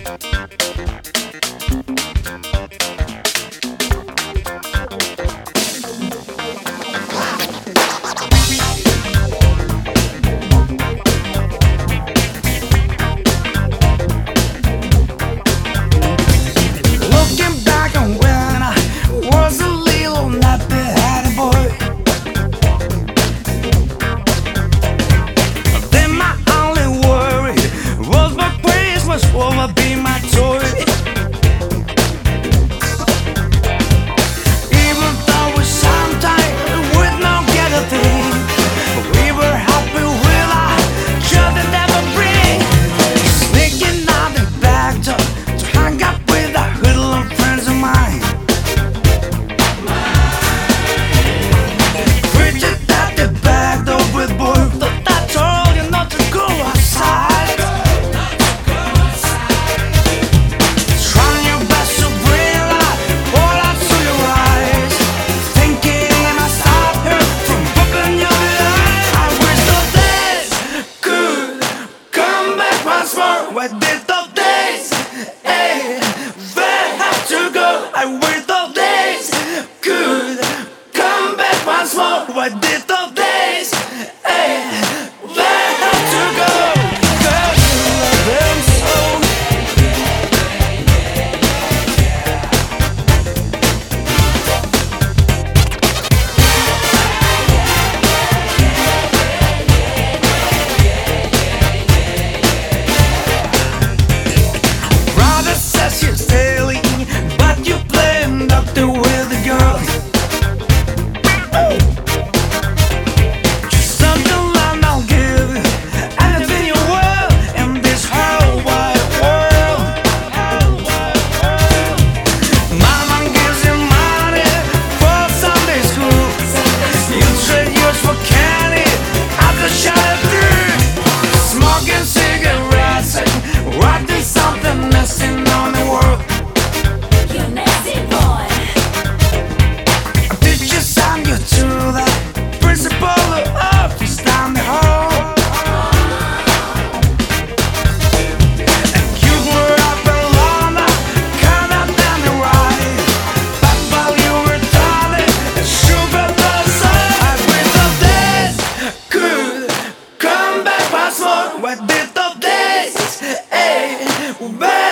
Where did the days, they have to go? I wish the days could come back once more. Where did the days, they have to go? Girl, you love them so. You're sailing, but you playing doctor with the girl. Just something I'll give you, anything you will in this whole wide world. Mama gives you money for Sunday school. You trade yours for candy after shot through. Smoking cigarettes and writing something missing on the world. You nasty boy. Did you sign you to the principal office down the hall? And you were up in London, coming down the ride. But while you were darling, sugar does I wish the days could come back once more. Where did the days,